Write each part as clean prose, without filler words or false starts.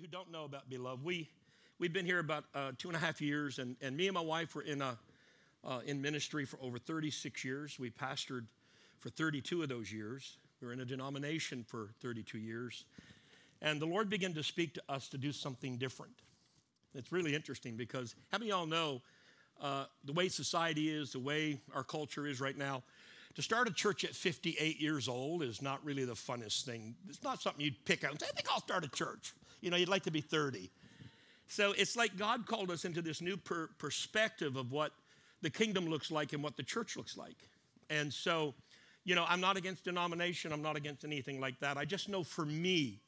who don't know about Beloved, we've been here about 2.5 years, and me and my wife were in ministry for over 36 years. We pastored for 32 of those years. We were in a denomination for 32 years. And the Lord began to speak to us to do something different. It's really interesting because how many of y'all know the way society is, the way our culture is right now, to start a church at 58 years old is not really the funnest thing. It's not something you'd pick out and say, I think I'll start a church. You know, you'd like to be 30. So it's like God called us into this new perspective of what the kingdom looks like and what the church looks like. And so, you know, I'm not against denomination. I'm not against anything like that. I just know for me,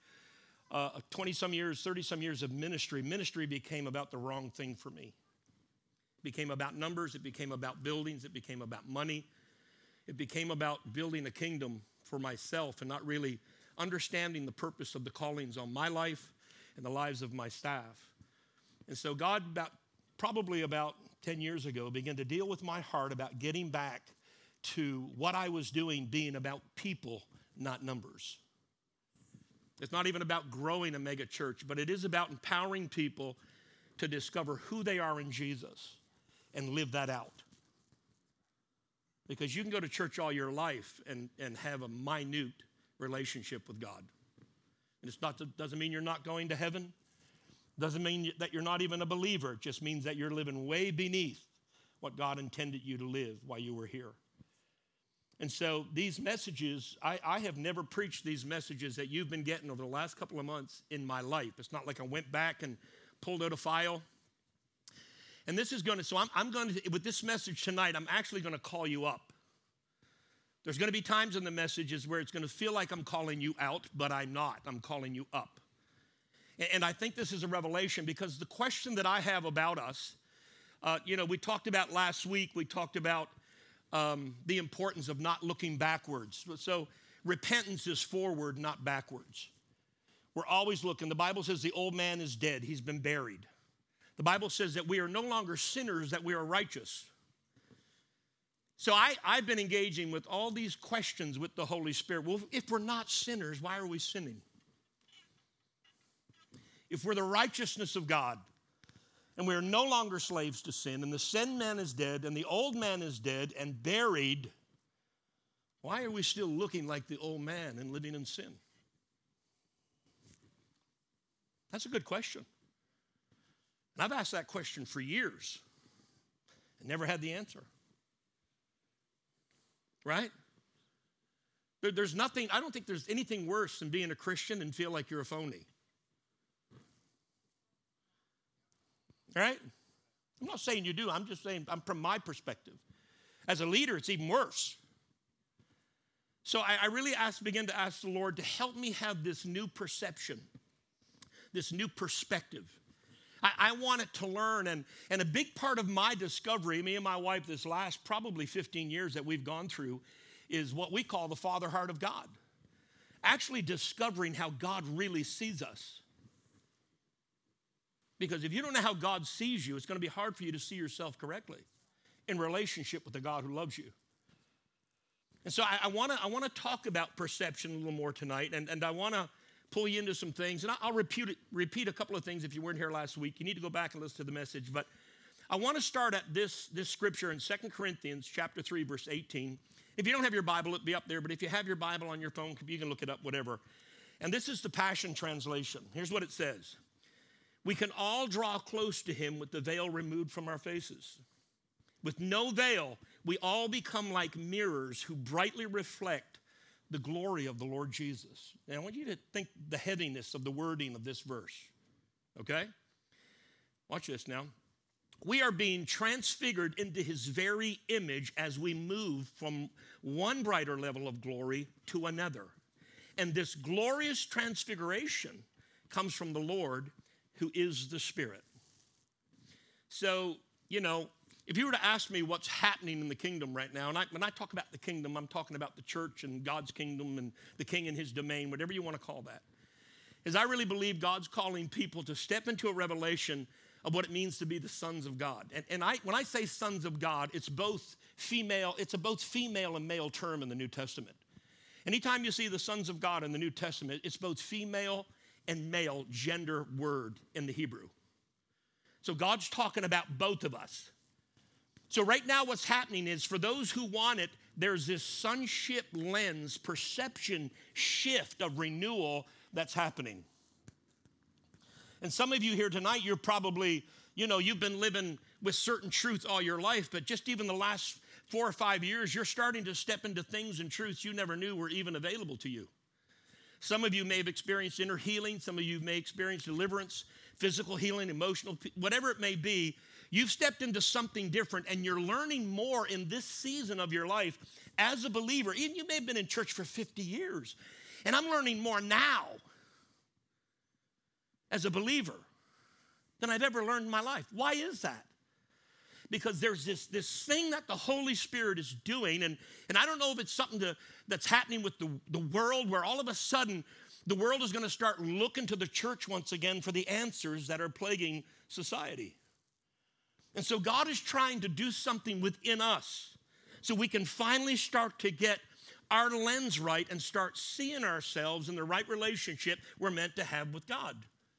20-some years, 30-some years of ministry became about the wrong thing for me. It became about numbers. It became about buildings. It became about money. It became about building a kingdom for myself and not really understanding the purpose of the callings on my life and the lives of my staff. And so God, probably about 10 years ago, began to deal with my heart about getting back to what I was doing being about people, not numbers. It's not even about growing a mega church, but it is about empowering people to discover who they are in Jesus and live that out. Because you can go to church all your life and have a minute relationship with God. And doesn't mean you're not going to heaven. Doesn't mean that you're not even a believer. It just means that you're living way beneath what God intended you to live while you were here. And so these messages, I have never preached these messages that you've been getting over the last couple of months in my life. It's not like I went back and pulled out a file. And this is going to, so I'm going to, with this message tonight, I'm actually going to call you up. There's going to be times in the messages where it's going to feel like I'm calling you out, but I'm not. I'm calling you up. And I think this is a revelation because the question that I have about us, we talked about last week, we talked about the importance of not looking backwards. So repentance is forward, not backwards. We're always looking. The Bible says the old man is dead. He's been buried. The Bible says that we are no longer sinners, that we are righteous. So I've been engaging with all these questions with the Holy Spirit. Well, if we're not sinners, why are we sinning? If we're the righteousness of God, and we are no longer slaves to sin, and the sin man is dead, and the old man is dead and buried, why are we still looking like the old man and living in sin? That's a good question. And I've asked that question for years and never had the answer. Right? There's nothing, I don't think there's anything worse than being a Christian and feel like you're a phony. Right? I'm not saying you do. I'm just saying I'm from my perspective. As a leader, it's even worse. So I really begin to ask the Lord to help me have this new perception, this new perspective. I wanted to learn, and a big part of my discovery, me and my wife, this last probably 15 years that we've gone through, is what we call the Father Heart of God. Actually discovering how God really sees us. Because if you don't know how God sees you, it's going to be hard for you to see yourself correctly in relationship with the God who loves you. And so I want to talk about perception a little more tonight, and I want to pull you into some things. And I'll repeat a couple of things if you weren't here last week. You need to go back and listen to the message. But I want to start at this scripture in 2 Corinthians chapter 3, verse 18. If you don't have your Bible, it'll be up there. But if you have your Bible on your phone, you can look it up, whatever. And this is the Passion Translation. Here's what it says. We can all draw close to him with the veil removed from our faces. With no veil, we all become like mirrors who brightly reflect the glory of the Lord Jesus. Now, I want you to think the heaviness of the wording of this verse, okay? Watch this now. We are being transfigured into his very image as we move from one brighter level of glory to another. And this glorious transfiguration comes from the Lord, who is the Spirit. So, if you were to ask me what's happening in the kingdom right now, and when I talk about the kingdom, I'm talking about the church and God's kingdom and the king and his domain, whatever you want to call that, is I really believe God's calling people to step into a revelation of what it means to be the sons of God. And when I say sons of God, it's both female and male term in the New Testament. Anytime you see the sons of God in the New Testament, it's both female and male gender word in the Hebrew. So God's talking about both of us. So right now what's happening is for those who want it, there's this sonship lens, perception shift of renewal that's happening. And some of you here tonight, you're probably, you've been living with certain truth all your life, but just even the last 4 or 5 years, you're starting to step into things and truths you never knew were even available to you. Some of you may have experienced inner healing. Some of you may experience deliverance, physical healing, emotional, whatever it may be. You've stepped into something different, and you're learning more in this season of your life as a believer. Even you may have been in church for 50 years, and I'm learning more now as a believer than I've ever learned in my life. Why is that? Because there's this thing that the Holy Spirit is doing, and I don't know if it's something that's happening with the world, where all of a sudden the world is going to start looking to the church once again for the answers that are plaguing society. And so God is trying to do something within us so we can finally start to get our lens right and start seeing ourselves in the right relationship we're meant to have with God.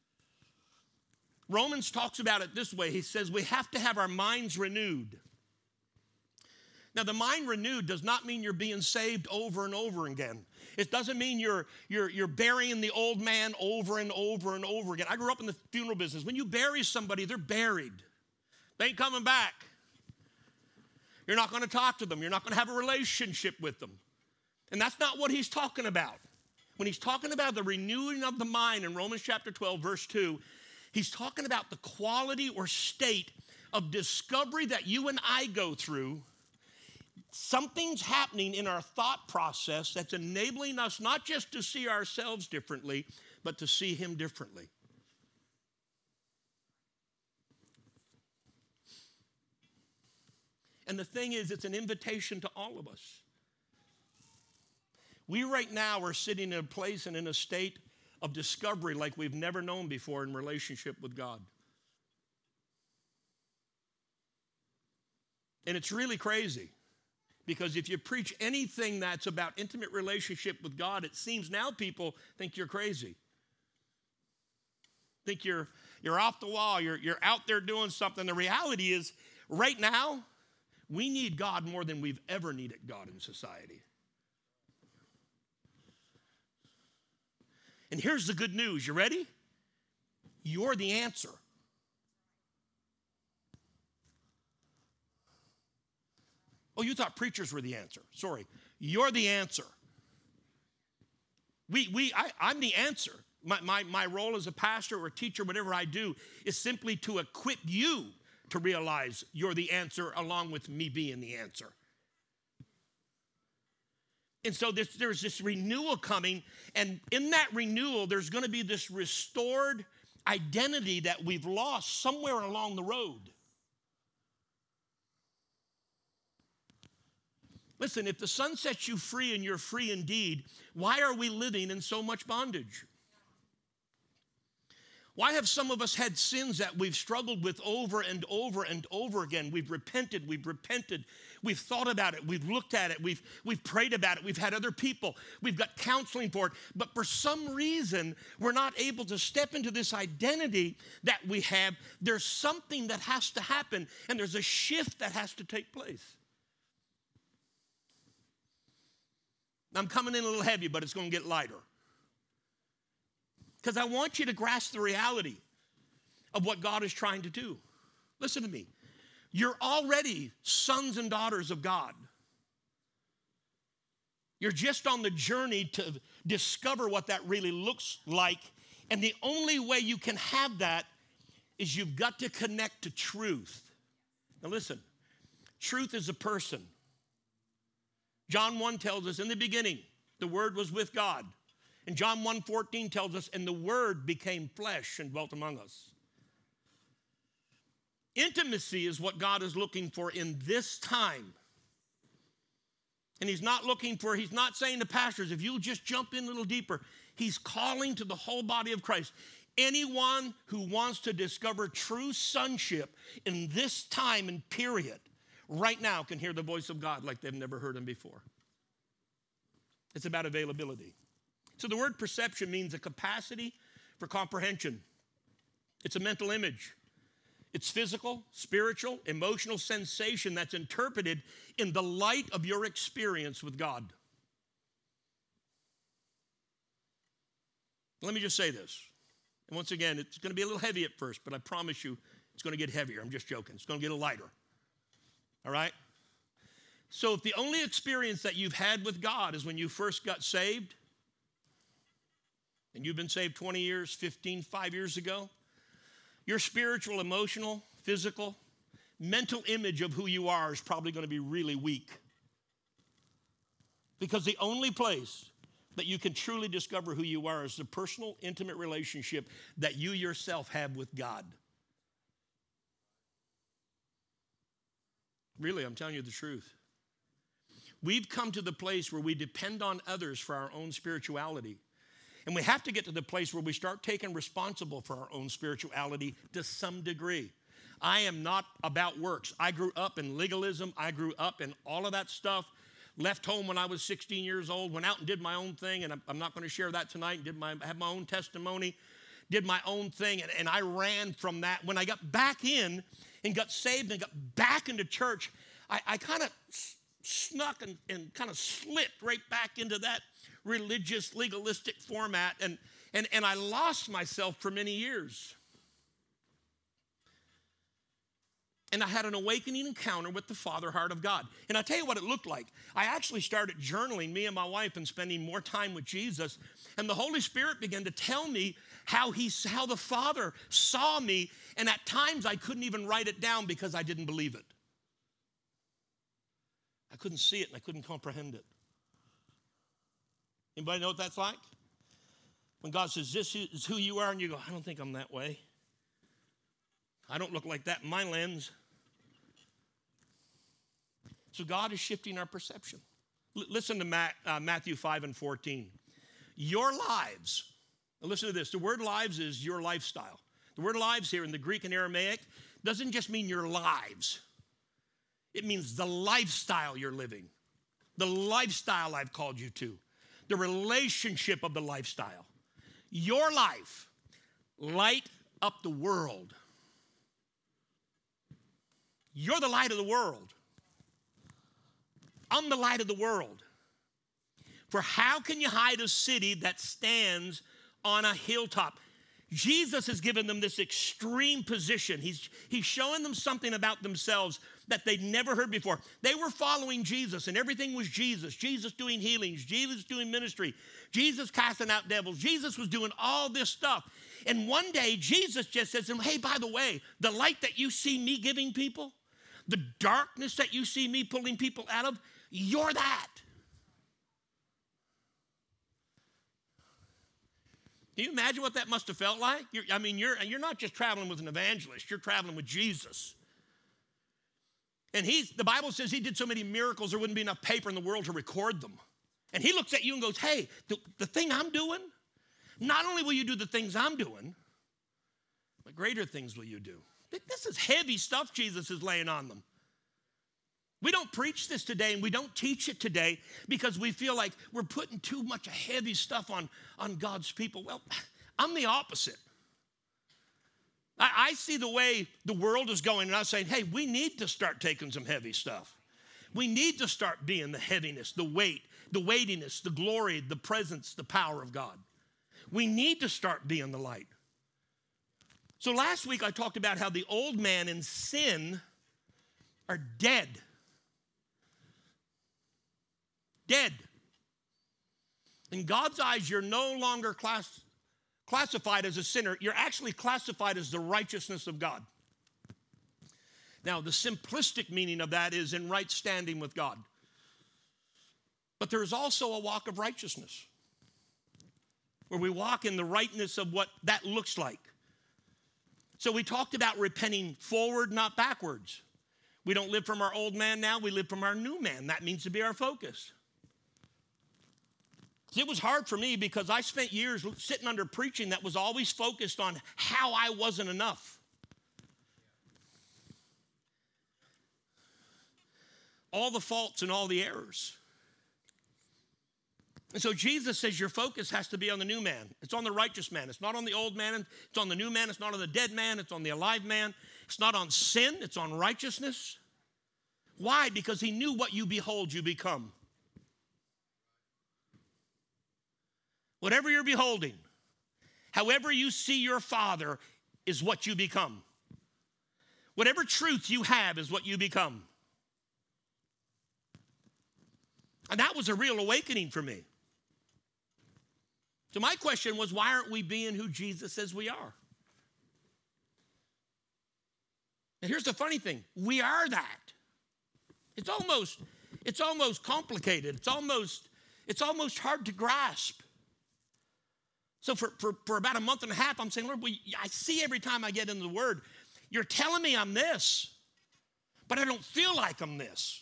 Romans talks about it this way. He says we have to have our minds renewed. Now, the mind renewed does not mean you're being saved over and over again. It doesn't mean you're burying the old man over and over and over again. I grew up in the funeral business. When you bury somebody, they're buried. They ain't coming back. You're not going to talk to them. You're not going to have a relationship with them. And that's not what he's talking about. When he's talking about the renewing of the mind in Romans chapter 12, verse 2, he's talking about the quality or state of discovery that you and I go through. Something's happening in our thought process that's enabling us not just to see ourselves differently, but to see him differently. And the thing is, it's an invitation to all of us. We right now are sitting in a place and in a state of discovery like we've never known before in relationship with God. And it's really crazy, because if you preach anything that's about intimate relationship with God, it seems now people think you're crazy. Think you're off the wall, you're out there doing something. The reality is, right now, we need God more than we've ever needed God in society. And here's the good news. You ready? You're the answer. Oh, you thought preachers were the answer. Sorry. You're the answer. I'm the answer. My role as a pastor or a teacher, whatever I do, is simply to equip you to realize you're the answer along with me being the answer. And so there's this renewal coming, and in that renewal, there's going to be this restored identity that we've lost somewhere along the road. Listen, if the Son sets you free and you're free indeed, why are we living in so much bondage? Why have some of us had sins that we've struggled with over and over and over again? We've repented, we've thought about it, we've looked at it, we've prayed about it, we've had other people, we've got counseling for it, but for some reason, we're not able to step into this identity that we have. There's something that has to happen, and there's a shift that has to take place. I'm coming in a little heavy, but it's going to get lighter. Because I want you to grasp the reality of what God is trying to do. Listen to me. You're already sons and daughters of God. You're just on the journey to discover what that really looks like. And the only way you can have that is you've got to connect to truth. Now listen, truth is a person. John 1 tells us, in the beginning, the Word was with God. And John 1:14 tells us, and the Word became flesh and dwelt among us. Intimacy is what God is looking for in this time. And he's not saying to pastors, if you'll just jump in a little deeper. He's calling to the whole body of Christ. Anyone who wants to discover true sonship in this time and period, right now can hear the voice of God like they've never heard him before. It's about availability. So the word perception means a capacity for comprehension. It's a mental image. It's physical, spiritual, emotional sensation that's interpreted in the light of your experience with God. Let me just say this. And once again, it's going to be a little heavy at first, but I promise you it's going to get heavier. I'm just joking. It's going to get a little lighter. All right? So if the only experience that you've had with God is when you first got saved, and you've been saved 20 years, 15, 5 years ago, your spiritual, emotional, physical, mental image of who you are is probably going to be really weak. Because the only place that you can truly discover who you are is the personal, intimate relationship that you yourself have with God. Really, I'm telling you the truth. We've come to the place where we depend on others for our own spirituality. And we have to get to the place where we start taking responsible for our own spirituality to some degree. I am not about works. I grew up in legalism. I grew up in all of that stuff. Left home when I was 16 years old, went out and did my own thing, and I'm not going to share that tonight. Had my own testimony, did my own thing, and I ran from that. When I got back in and got saved and got back into church, I kind of snuck and kind of slipped right back into that religious, legalistic format, and I lost myself for many years. And I had an awakening encounter with the Father heart of God. And I'll tell you what it looked like. I actually started journaling, me and my wife, and spending more time with Jesus. And the Holy Spirit began to tell me how the Father saw me. And at times I couldn't even write it down because I didn't believe it. I couldn't see it and I couldn't comprehend it. Anybody know what that's like? When God says, this is who you are, and you go, I don't think I'm that way. I don't look like that in my lens. So God is shifting our perception. Listen to Matthew 5:14. Your lives, now listen to this. The word lives is your lifestyle. The word lives here in the Greek and Aramaic doesn't just mean your lives. It means the lifestyle you're living. The lifestyle I've called you to. The relationship of the lifestyle. Your life, light up the world. You're the light of the world. I'm the light of the world. For how can you hide a city that stands on a hilltop? Jesus has given them this extreme position. He's showing them something about themselves that they'd never heard before. They were following Jesus, and everything was Jesus. Jesus doing healings, Jesus doing ministry, Jesus casting out devils. Jesus was doing all this stuff. And one day, Jesus just says to them, hey, by the way, the light that you see me giving people, the darkness that you see me pulling people out of, you're that. Can you imagine what that must have felt like? You're not just traveling with an evangelist. You're traveling with Jesus. And the Bible says he did so many miracles there wouldn't be enough paper in the world to record them. And he looks at you and goes, hey, the thing I'm doing, not only will you do the things I'm doing, but greater things will you do. This is heavy stuff Jesus is laying on them. We don't preach this today and we don't teach it today because we feel like we're putting too much heavy stuff on God's people. Well, I'm the opposite. I see the way the world is going and I'm saying, hey, we need to start taking some heavy stuff. We need to start being the heaviness, the weight, the weightiness, the glory, the presence, the power of God. We need to start being the light. So last week I talked about how the old man and sin are dead. Dead. In God's eyes, you're no longer classified as a sinner. You're actually classified as the righteousness of God. Now, the simplistic meaning of that is in right standing with God. But there is also a walk of righteousness where we walk in the rightness of what that looks like. So we talked about repenting forward, not backwards. We don't live from our old man now, we live from our new man. That means to be our focus. It was hard for me because I spent years sitting under preaching that was always focused on how I wasn't enough. All the faults and all the errors. And so Jesus says your focus has to be on the new man. It's on the righteous man. It's not on the old man. It's on the new man. It's not on the dead man. It's on the alive man. It's not on sin. It's on righteousness. Why? Because he knew what you behold, you become. Whatever you're beholding, however you see your Father is what you become. Whatever truth you have is what you become. And that was a real awakening for me. So my question was, why aren't we being who Jesus says we are? And here's the funny thing. We are that. It's almost complicated. It's almost hard to grasp. So for about a month and a half, I'm saying, Lord, I see every time I get into the Word, you're telling me I'm this, but I don't feel like I'm this.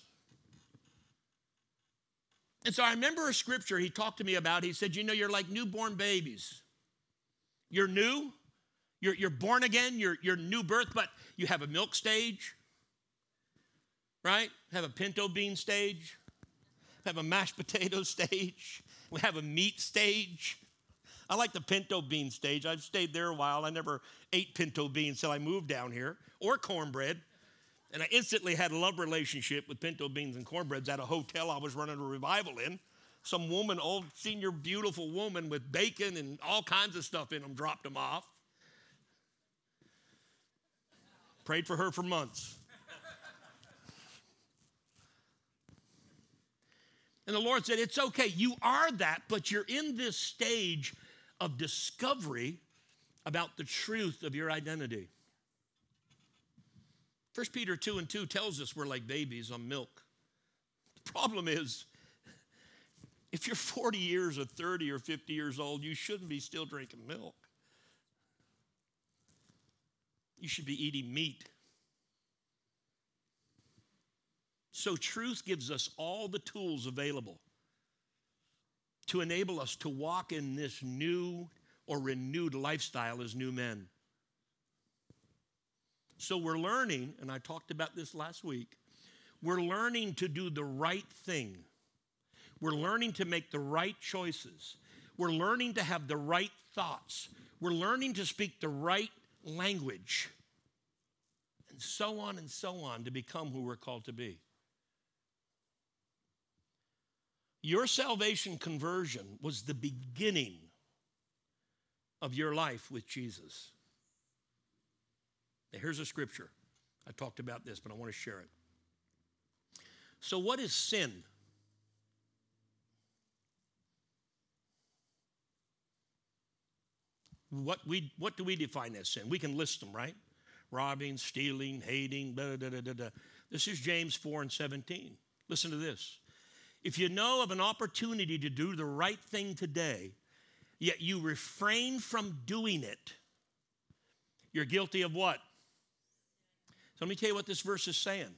And so I remember a scripture he talked to me about. He said, you're like newborn babies. You're new. You're born again. You're new birth, but you have a milk stage, right? Have a pinto bean stage. Have a mashed potato stage. We have a meat stage. I like the pinto bean stage. I've stayed there a while. I never ate pinto beans until I moved down here, or cornbread. And I instantly had a love relationship with pinto beans and cornbreads at a hotel I was running a revival in. Some woman, old senior beautiful woman with bacon and all kinds of stuff in them, dropped them off. Prayed for her for months. And the Lord said, it's okay, you are that, but you're in this stage of discovery about the truth of your identity. 1 Peter 2:2 tells us we're like babies on milk. The problem is, if you're 40 years or 30 or 50 years old, you shouldn't be still drinking milk. You should be eating meat. So truth gives us all the tools available to enable us to walk in this new or renewed lifestyle as new men. So we're learning, and I talked about this last week, we're learning to do the right thing. We're learning to make the right choices. We're learning to have the right thoughts. We're learning to speak the right language. And so on to become who we're called to be. Your salvation conversion was the beginning of your life with Jesus. Now, here's a scripture. I talked about this, but I want to share it. So what is sin? What do we define as sin? We can list them, right? Robbing, stealing, hating, da, da, da, da, da. This is James 4:17. Listen to this. If you know of an opportunity to do the right thing today, yet you refrain from doing it, you're guilty of what? So let me tell you what this verse is saying.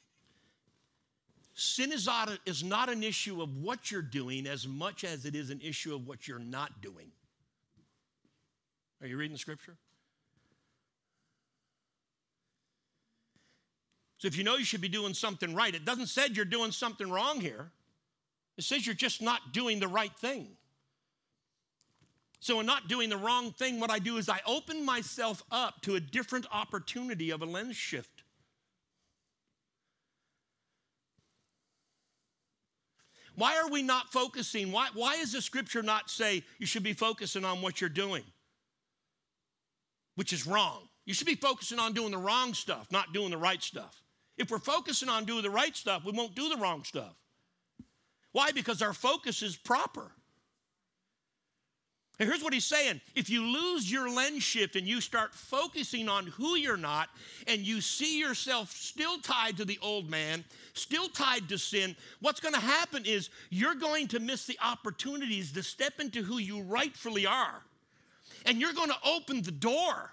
Sin is not an issue of what you're doing as much as it is an issue of what you're not doing. Are you reading the scripture? So if you know you should be doing something right, it doesn't say you're doing something wrong here. It says you're just not doing the right thing. So in not doing the wrong thing, what I do is I open myself up to a different opportunity of a lens shift. Why are we not focusing? Why does the scripture not say you should be focusing on what you're doing? Which is wrong. You should be focusing on doing the wrong stuff, not doing the right stuff. If we're focusing on doing the right stuff, we won't do the wrong stuff. Why? Because our focus is proper. And here's what he's saying. If you lose your lens shift and you start focusing on who you're not, and you see yourself still tied to the old man, still tied to sin, what's going to happen is you're going to miss the opportunities to step into who you rightfully are. And you're going to open the door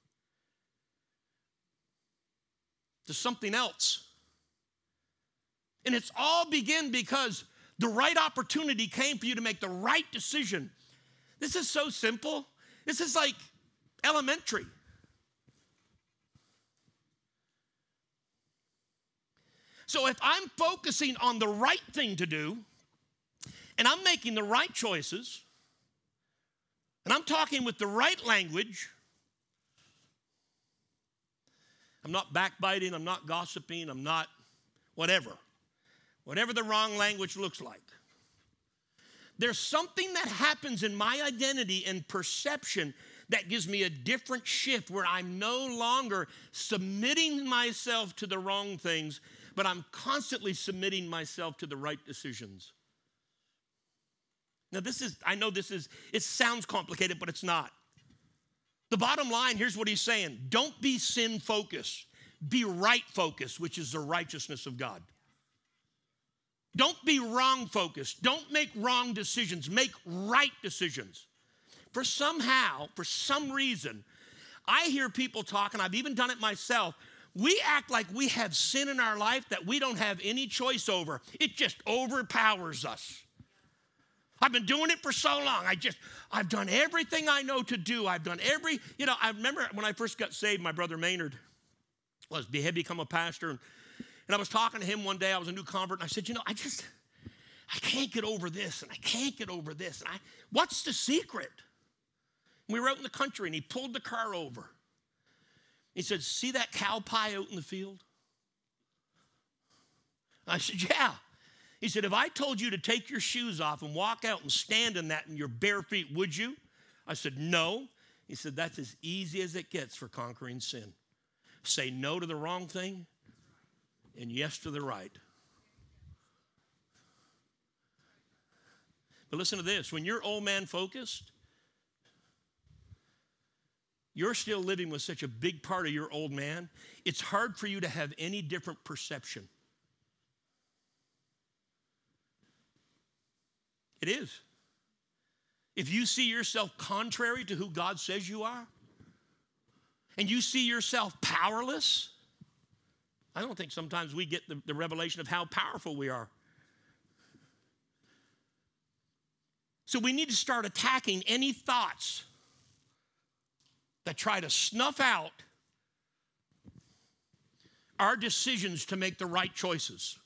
to something else. And it's all begin because the right opportunity came for you to make the right decision. This is so simple. This is like elementary. So if I'm focusing on the right thing to do, and I'm making the right choices, and I'm talking with the right language, I'm not backbiting, I'm not gossiping, I'm not whatever the wrong language looks like. There's something that happens in my identity and perception that gives me a different shift where I'm no longer submitting myself to the wrong things, but I'm constantly submitting myself to the right decisions. Now I know it sounds complicated, but it's not. The bottom line, here's what he's saying. Don't be sin focused. Be right focused, which is the righteousness of God. Don't be wrong focused. Don't make wrong decisions. Make right decisions. For some reason, I hear people talk, and I've even done it myself. We act like we have sin in our life that we don't have any choice over. It just overpowers us. I've been doing it for so long. I've done everything I know to do. I remember when I first got saved, my brother Maynard had become a pastor, and I was talking to him one day. I was a new convert, and I said, I can't get over this, and I can't get over this. And what's the secret? And we were out in the country, and he pulled the car over. He said, see that cow pie out in the field? I said, yeah. He said, if I told you to take your shoes off and walk out and stand in that in your bare feet, would you? I said, no. He said, that's as easy as it gets for conquering sin. Say no to the wrong thing and yes to the right. But listen to this. When you're old man focused, you're still living with such a big part of your old man, it's hard for you to have any different perception. It is. If you see yourself contrary to who God says you are, and you see yourself powerless, I don't think sometimes we get the revelation of how powerful we are. So we need to start attacking any thoughts that try to snuff out our decisions to make the right choices.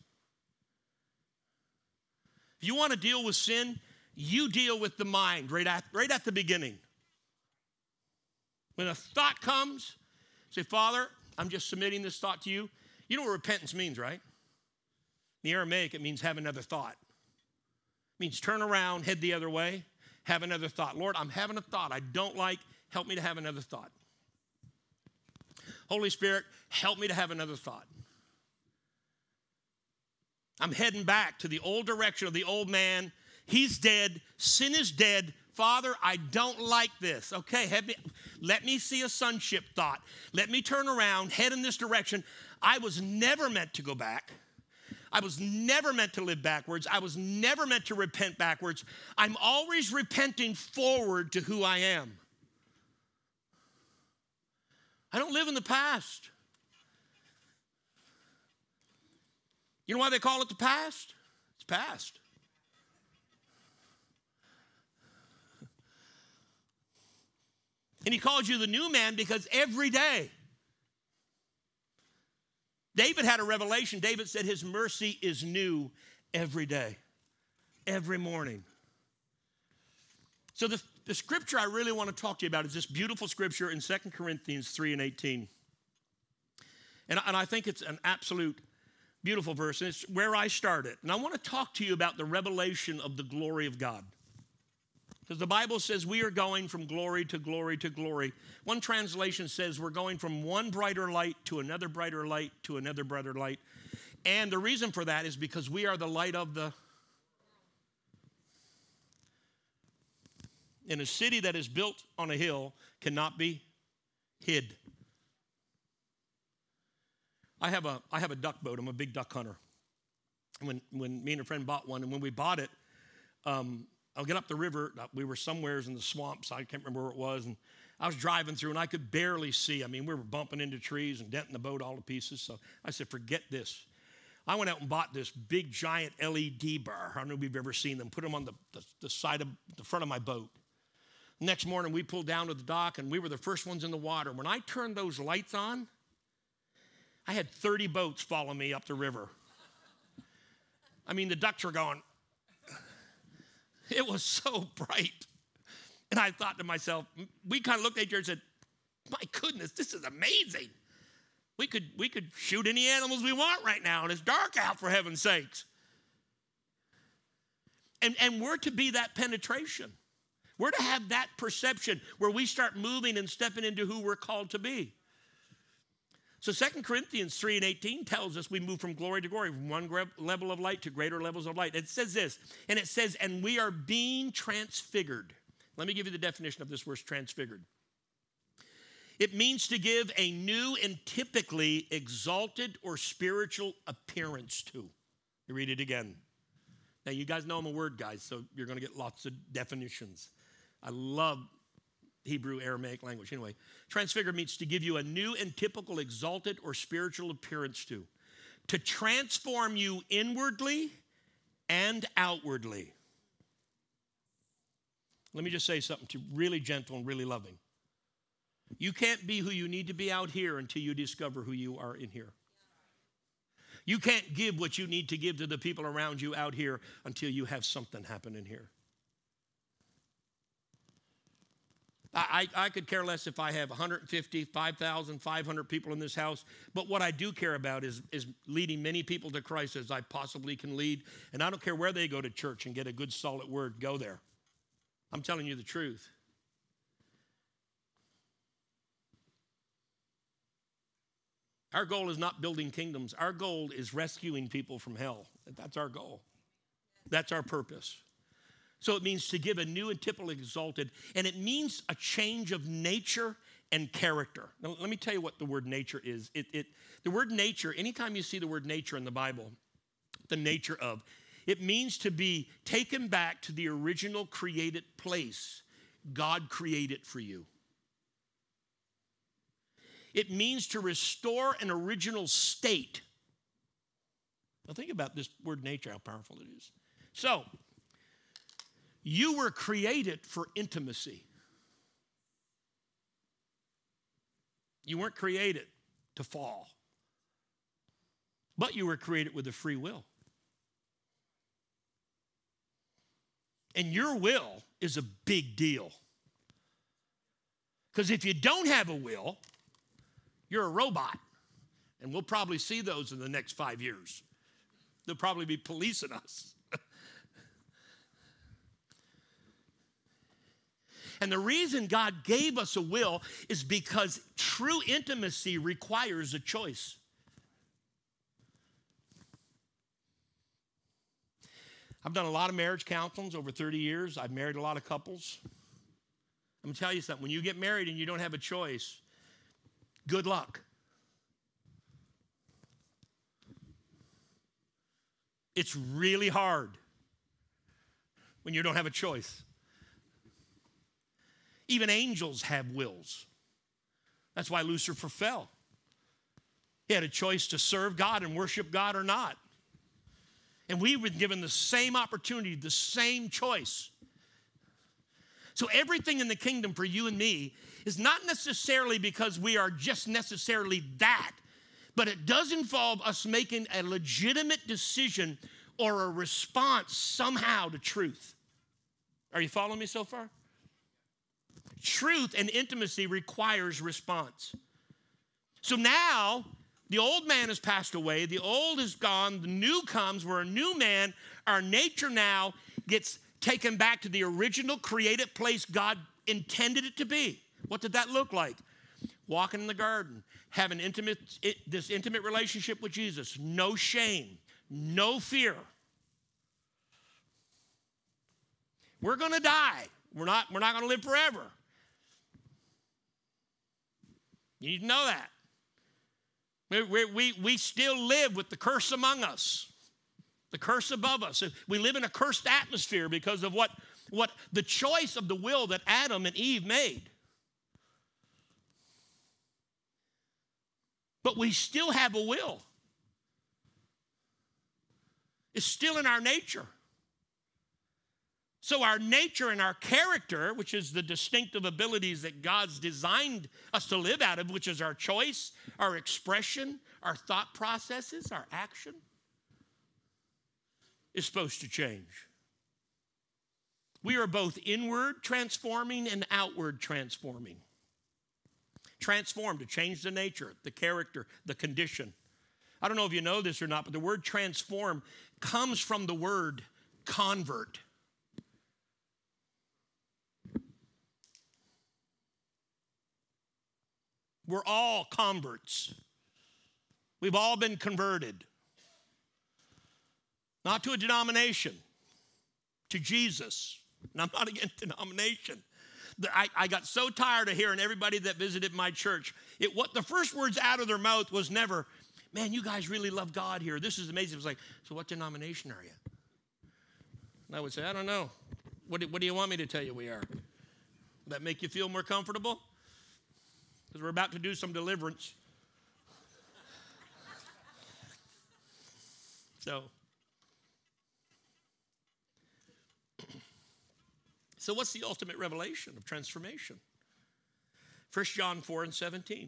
If you want to deal with sin, you deal with the mind right at the beginning. When a thought comes, say, Father, I'm just submitting this thought to you. You know what repentance means, right? In the Aramaic, it means have another thought. It means turn around, head the other way, have another thought. Lord, I'm having a thought I don't like. Help me to have another thought. Holy Spirit, help me to have another thought. I'm heading back to the old direction of the old man. He's dead. Sin is dead. Father, I don't like this. Okay, let me see a sonship thought. Let me turn around, head in this direction. I was never meant to go back. I was never meant to live backwards. I was never meant to repent backwards. I'm always repenting forward to who I am. I don't live in the past. You know why they call it the past? It's past. And he calls you the new man because every day, David had a revelation. David said his mercy is new every day, every morning. So the scripture I really want to talk to you about is this beautiful scripture in 2 Corinthians 3:18. And I think it's an absolute beautiful verse, and it's where I started. And I want to talk to you about the revelation of the glory of God. Because the Bible says we are going from glory to glory to glory. One translation says we're going from one brighter light to another brighter light to another brighter light. And the reason for that is because we are the light of the... In a city that is built on a hill cannot be hid. I have a duck boat. I'm a big duck hunter. When me and a friend bought one, and when we bought it, I'll get up the river. We were somewheres in the swamps. I can't remember where it was. And I was driving through, and I could barely see. I mean, we were bumping into trees and denting the boat all to pieces. So I said, forget this. I went out and bought this big, giant LED bar. I don't know if you've ever seen them. Put them on the side of the front of my boat. Next morning, we pulled down to the dock, and we were the first ones in the water. When I turned those lights on, I had 30 boats follow me up the river. I mean, the ducks were going. It was so bright. And I thought to myself, we kind of looked at each other and said, my goodness, this is amazing. We could shoot any animals we want right now, and it's dark out, for heaven's sakes. And we're to be that penetration. We're to have that perception where we start moving and stepping into who we're called to be. So 2 Corinthians 3:18 tells us we move from glory to glory, from one level of light to greater levels of light. It says this, and it says, and we are being transfigured. Let me give you the definition of this word, transfigured. It means to give a new and typically exalted or spiritual appearance to. You read it again. Now, you guys know I'm a word guy, so you're going to get lots of definitions. I love Hebrew, Aramaic language. Anyway, transfigure means to give you a new and typical exalted or spiritual appearance to transform you inwardly and outwardly. Let me just say something to you, really gentle and really loving. You can't be who you need to be out here until you discover who you are in here. You can't give what you need to give to the people around you out here until you have something happen in here. I could care less if I have 150, 5,000, 500 people in this house, but what I do care about is leading many people to Christ as I possibly can lead, and I don't care where they go to church and get a good solid word, go there. I'm telling you the truth. Our goal is not building kingdoms. Our goal is rescuing people from hell. That's our goal. That's our purpose. So it means to give a new and typical exalted, and it means a change of nature and character. Now, let me tell you what the word nature is. The word nature, anytime you see the word nature in the Bible, the nature of, it means to be taken back to the original created place God created for you. It means to restore an original state. Now think about this word nature, how powerful it is. So, you were created for intimacy. You weren't created to fall, but you were created with a free will. And your will is a big deal. Because if you don't have a will, you're a robot. And we'll probably see those in the next 5 years. They'll probably be policing us. And the reason God gave us a will is because true intimacy requires a choice. I've done a lot of marriage counselings over 30 years. I've married a lot of couples. I'm going to tell you something. When you get married and you don't have a choice, good luck. It's really hard when you don't have a choice. Even angels have wills. That's why Lucifer fell. He had a choice to serve God and worship God or not. And we've been given the same opportunity, the same choice. So everything in the kingdom for you and me is not necessarily because we are just necessarily that, but it does involve us making a legitimate decision or a response somehow to truth. Are you following me so far? Truth and intimacy requires response. So now, the old man has passed away, the old is gone, the new comes, we're a new man. Our nature now gets taken back to the original created place God intended it to be. What did that look like? Walking in the garden, having this intimate relationship with Jesus, no shame, no fear. We're going to die. We're not going to live forever. You need to know that. We still live with the curse among us, the curse above us. We live in a cursed atmosphere because of what the choice of the will that Adam and Eve made. But we still have a will. It's still in our nature. So our nature and our character, which is the distinctive abilities that God's designed us to live out of, which is our choice, our expression, our thought processes, our action, is supposed to change. We are both inward transforming and outward transforming. Transform, to change the nature, the character, the condition. I don't know if you know this or not, but the word transform comes from the word convert. We're all converts. We've all been converted. Not to a denomination, to Jesus. And I'm not against denomination. I got so tired of hearing everybody that visited my church. What the first words out of their mouth was never, man, you guys really love God here. This is amazing. It was like, so what denomination are you? And I would say, I don't know. What do you want me to tell you we are? Would that make you feel more comfortable? Because we're about to do some deliverance. So what's the ultimate revelation of transformation? 1 John 4:17.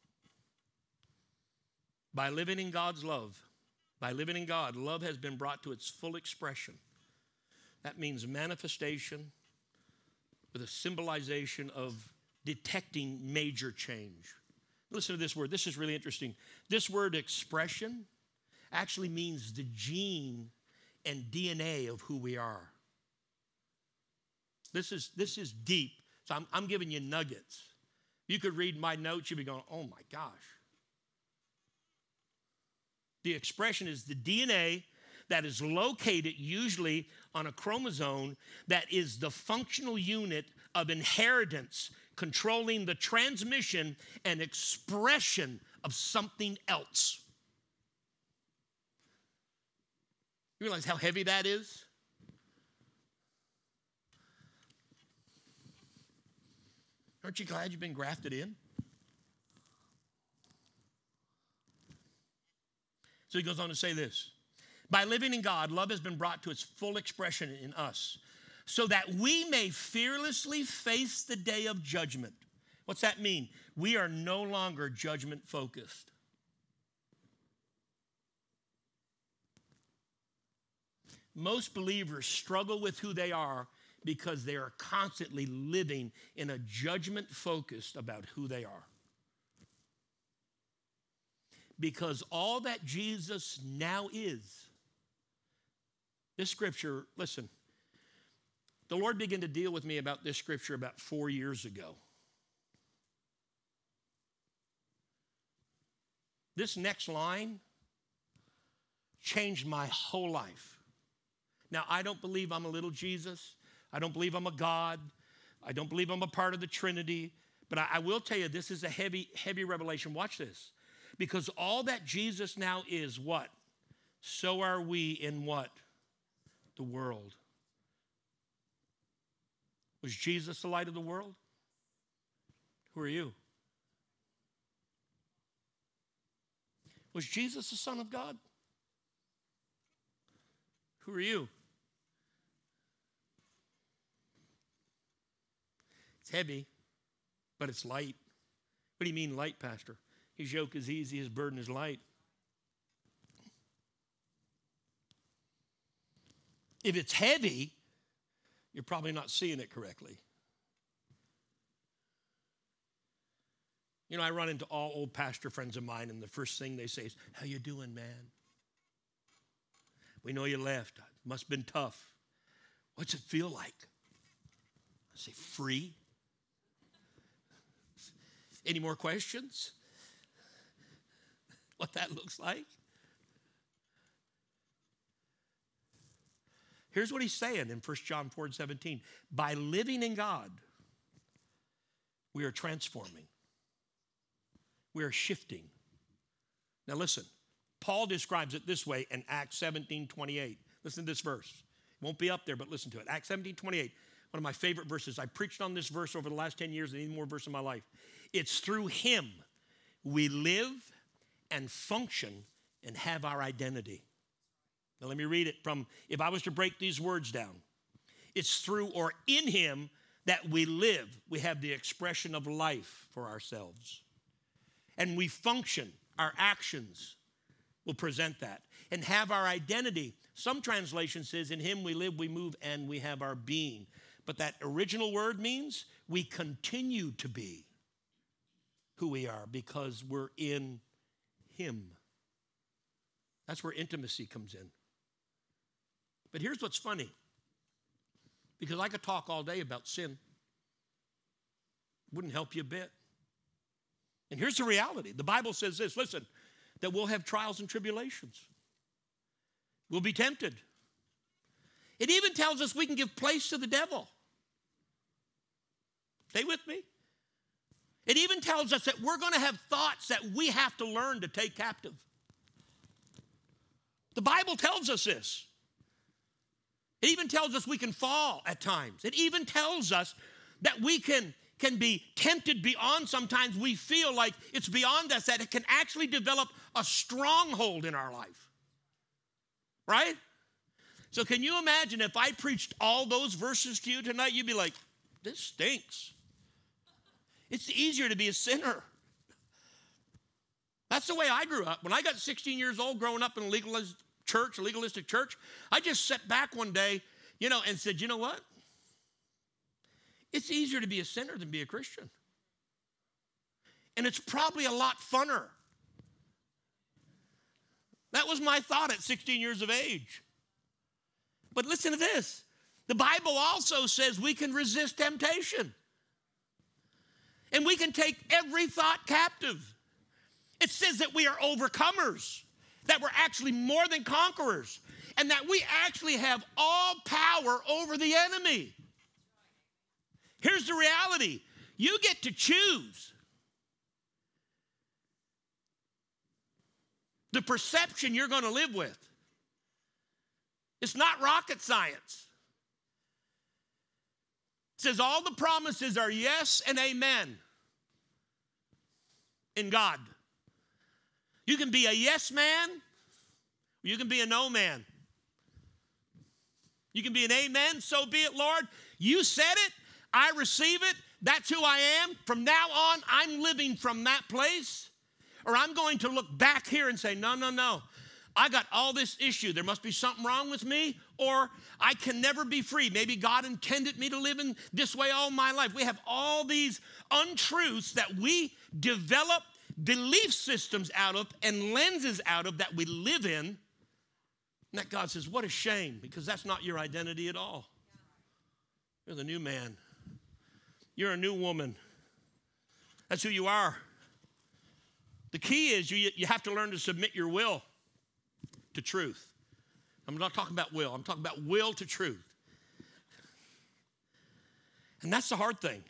By living in God's love, by living in God, love has been brought to its full expression. That means manifestation with a symbolization of detecting major change. Listen to this word. This is really interesting. This word expression actually means the gene and DNA of who we are. This is deep. So I'm giving you nuggets. You could read my notes, you'd be going, oh my gosh. The expression is the DNA that is located usually on a chromosome that is the functional unit of inheritance, controlling the transmission and expression of something else. You realize how heavy that is? Aren't you glad you've been grafted in? So he goes on to say this. By living in God, love has been brought to its full expression in us, so that we may fearlessly face the day of judgment. What's that mean? We are no longer judgment focused. Most believers struggle with who they are because they are constantly living in a judgment focused about who they are. Because all that Jesus now is, this scripture, listen, the Lord began to deal with me about this scripture about 4 years ago. This next line changed my whole life. Now, I don't believe I'm a little Jesus. I don't believe I'm a God. I don't believe I'm a part of the Trinity. But I will tell you, this is a heavy, heavy revelation. Watch this. Because all that Jesus now is, what? So are we in what? The world. Was Jesus the light of the world? Who are you? Was Jesus the Son of God? Who are you? It's heavy, but it's light. What do you mean light, Pastor? His yoke is easy, his burden is light. If it's heavy, you're probably not seeing it correctly. You know, I run into all old pastor friends of mine, and the first thing they say is, how you doing, man? We know you left. Must have been tough. What's it feel like? I say, free. Any more questions? What that looks like? Here's what he's saying in 1 John 4:17. By living in God, we are transforming. We are shifting. Now listen, Paul describes it this way in Acts 17:28. Listen to this verse. It won't be up there, but listen to it. Acts 17:28, one of my favorite verses. I preached on this verse over the last 10 years and any more verse in my life. It's through him we live and function and have our identity. Now let me read it from, if I was to break these words down. It's through or in him that we live. We have the expression of life for ourselves. And we function, our actions, will present that. And have our identity. Some translation says, in him we live, we move, and we have our being. But that original word means we continue to be who we are because we're in him. That's where intimacy comes in. But here's what's funny. Because I could talk all day about sin. Wouldn't help you a bit. And here's the reality. The Bible says this, listen, that we'll have trials and tribulations. We'll be tempted. It even tells us we can give place to the devil. Stay with me. It even tells us that we're going to have thoughts that we have to learn to take captive. The Bible tells us this. It even tells us we can fall at times. It even tells us that we can be tempted beyond sometimes we feel like it's beyond us, that it can actually develop a stronghold in our life. Right? So can you imagine if I preached all those verses to you tonight, you'd be like, this stinks. It's easier to be a sinner. That's the way I grew up. When I got 16 years old, growing up in a legalistic church, I just sat back one day, and said, you know what? It's easier to be a sinner than be a Christian. And it's probably a lot funner. That was my thought at 16 years of age. But listen to this. The Bible also says we can resist temptation. And we can take every thought captive. It says that we are overcomers, that we're actually more than conquerors, and that we actually have all power over the enemy. Here's the reality. You get to choose the perception you're going to live with. It's not rocket science. It says all the promises are yes and amen in God. You can be a yes man, or you can be a no man. You can be an amen, so be it, Lord. You said it, I receive it, that's who I am. From now on, I'm living from that place. Or I'm going to look back here and say, no. I got all this issue. There must be something wrong with me, or I can never be free. Maybe God intended me to live in this way all my life. We have all these untruths that we develop belief systems out of and lenses out of that we live in. And that God says, what a shame, because that's not your identity at all. You're the new man. You're a new woman. That's who you are. The key is you have to learn to submit your will to truth. I'm not talking about will. I'm talking about will to truth. And that's the hard thing.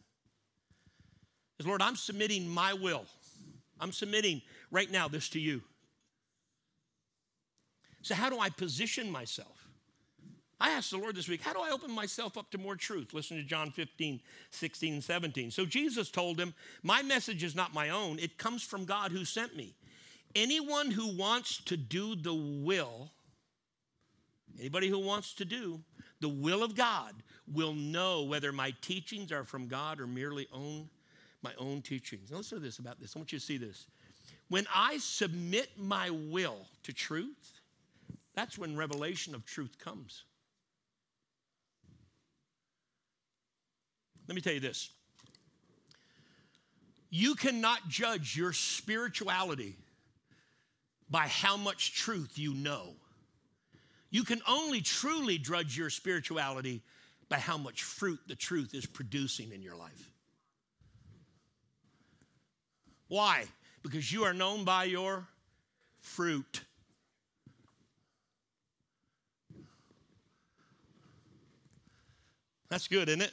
Is, Lord, I'm submitting my will. I'm submitting right now this to you. So how do I position myself? I asked the Lord this week, how do I open myself up to more truth? Listen to John 15, 16, and 17. So Jesus told him, my message is not my own. It comes from God who sent me. Anyone who wants to do the will, anybody who wants to do the will of God will know whether my teachings are from God or merely my own teachings. Now listen to this about this. I want you to see this. When I submit my will to truth, that's when revelation of truth comes. Let me tell you this. You cannot judge your spirituality by how much truth you know. You can only truly judge your spirituality by how much fruit the truth is producing in your life. Why? Because you are known by your fruit. That's good, isn't it?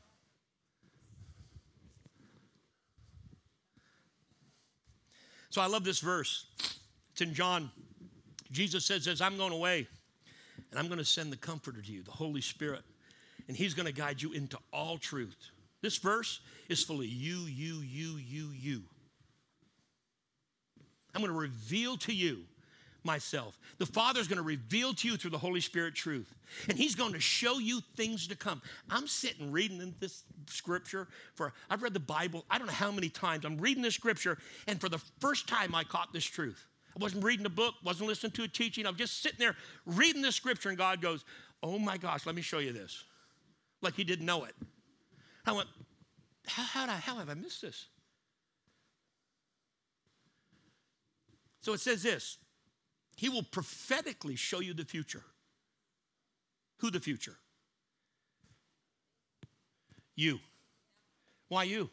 So I love this verse. It's in John. Jesus says, as I'm going away, and I'm going to send the Comforter to you, the Holy Spirit, and he's going to guide you into all truth. This verse is full of you. I'm going to reveal to you myself. The Father's going to reveal to you through the Holy Spirit truth. And he's going to show you things to come. I'm sitting reading in this scripture I've read the Bible, I don't know how many times. I'm reading this scripture, and for the first time I caught this truth. I wasn't reading a book, wasn't listening to a teaching. I'm just sitting there reading this scripture, and God goes, oh my gosh, let me show you this. Like he didn't know it. I went, how have I missed this? So it says this, he will prophetically show you the future. Who the future? You. Why you?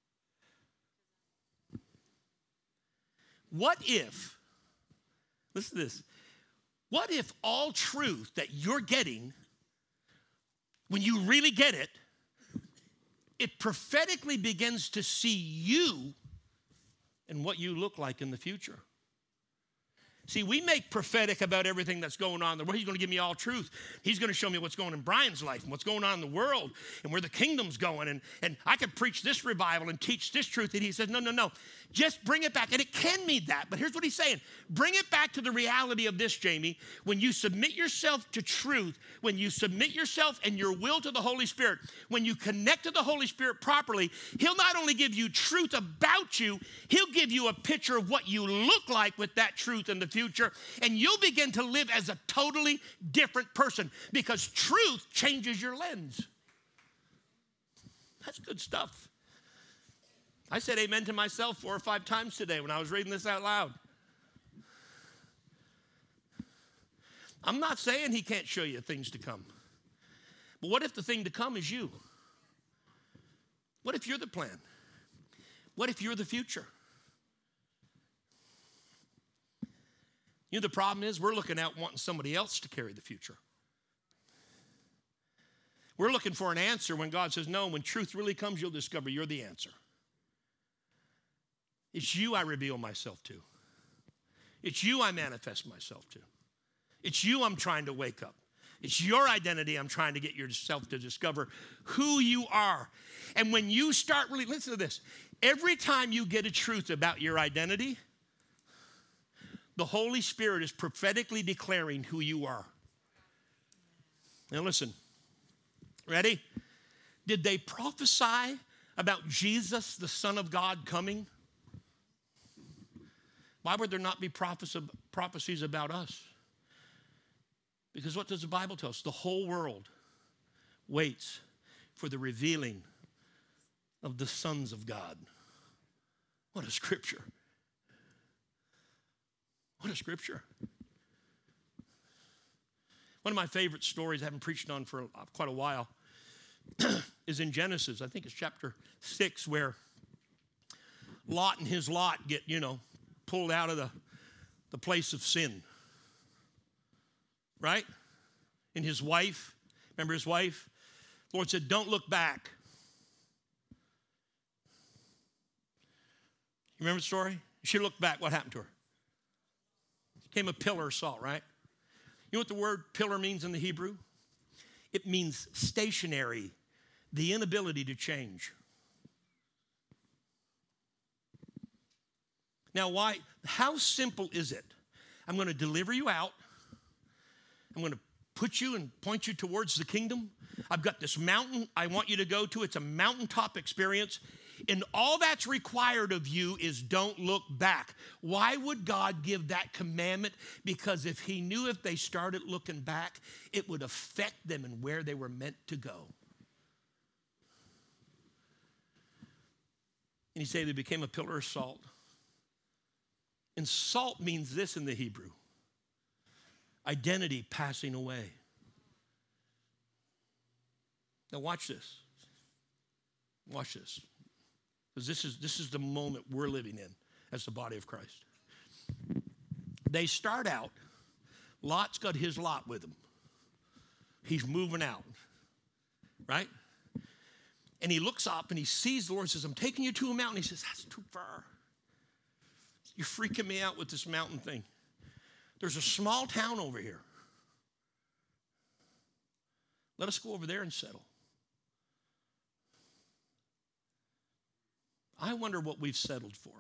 What if, listen to this, what if all truth that you're getting, when you really get it, it prophetically begins to see you and what you look like in the future? See, we make prophetic about everything that's going on. Well, he's going to give me all truth. He's going to show me what's going on in Brian's life and what's going on in the world and where the kingdom's going. And I could preach this revival and teach this truth. And he says, no. Just bring it back. And it can mean that. But here's what he's saying. Bring it back to the reality of this, Jamie. When you submit yourself to truth, when you submit yourself and your will to the Holy Spirit, when you connect to the Holy Spirit properly, he'll not only give you truth about you, he'll give you a picture of what you look like with that truth in the future, and you'll begin to live as a totally different person because truth changes your lens. That's good stuff. I said amen to myself 4 or 5 times today when I was reading this out loud. I'm not saying he can't show you things to come. But what if the thing to come is you? What if you're the plan? What if you're the future? You know, the problem is we're looking out wanting somebody else to carry the future. We're looking for an answer when God says, no, when truth really comes, you'll discover you're the answer. It's you I reveal myself to. It's you I manifest myself to. It's you I'm trying to wake up. It's your identity I'm trying to get yourself to discover who you are. And when you start really, listen to this. Every time you get a truth about your identity, the Holy Spirit is prophetically declaring who you are. Now listen, ready? Did they prophesy about Jesus, the Son of God, coming? Why would there not be prophecies about us? Because what does the Bible tell us? The whole world waits for the revealing of the sons of God. What a scripture. What a scripture. One of my favorite stories I haven't preached on for quite a while is in Genesis. I think it's chapter 6 where Lot and his lot get, pulled out of the place of sin. Right? And his wife, remember his wife? The Lord said, don't look back. You remember the story? She looked back. What happened to her? Became a pillar of salt, right? You know what the word pillar means in the Hebrew? It means stationary, the inability to change. Now, why? How simple is it? I'm going to deliver you out. I'm going to put you and point you towards the kingdom. I've got this mountain I want you to go to. It's a mountaintop experience. And all that's required of you is don't look back. Why would God give that commandment? Because if he knew if they started looking back, it would affect them and where they were meant to go. And he said they became a pillar of salt. And salt means this in the Hebrew. Identity passing away. Now watch this. Watch this. Because this is the moment we're living in as the body of Christ. They start out, Lot's got his lot with him. He's moving out, right? And he looks up and he sees the Lord and says, I'm taking you to a mountain. He says, that's too far. You're freaking me out with this mountain thing. There's a small town over here. Let us go over there and settle. I wonder what we've settled for.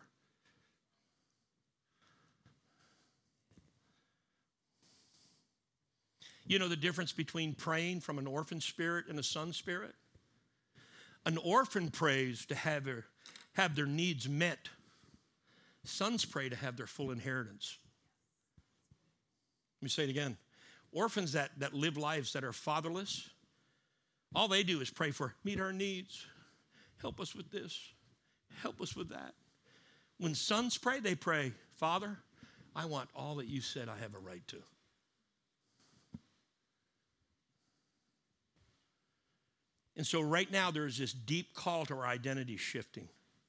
You know the difference between praying from an orphan spirit and a son spirit? An orphan prays to have their needs met. Sons pray to have their full inheritance. me say it again. Orphans that live lives that are fatherless, all they do is pray for, meet our needs. Help us with this. Help us with that. When sons pray, they pray, Father, I want all that you said I have a right to. And so right now there's this deep call to our identity shifting.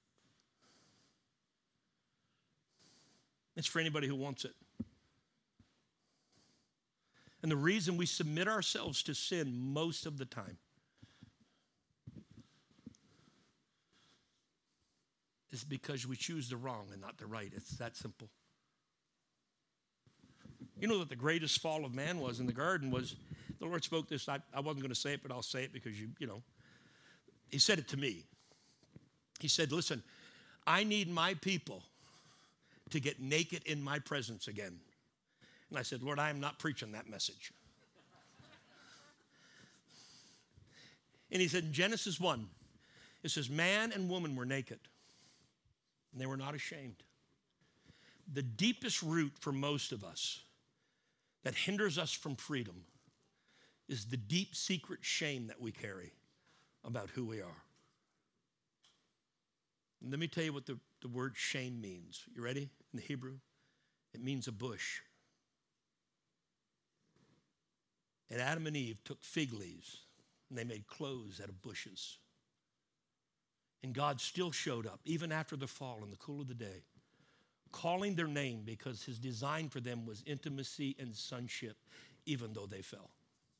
It's for anybody who wants it. And the reason we submit ourselves to sin most of the time is because we choose the wrong and not the right. It's that simple. You know that the greatest fall of man was in the garden was, the Lord spoke this, I wasn't going to say it, but I'll say it because you know, he said it to me. He said, listen, I need my people to get naked in my presence again. And I said, Lord, I am not preaching that message. And he said in Genesis 1, it says, man and woman were naked, and they were not ashamed. The deepest root for most of us that hinders us from freedom is the deep secret shame that we carry about who we are. And let me tell you what the word shame means. You ready? In the Hebrew, it means a bush. And Adam and Eve took fig leaves and they made clothes out of bushes. And God still showed up, even after the fall in the cool of the day, calling their name because his design for them was intimacy and sonship, even though they fell.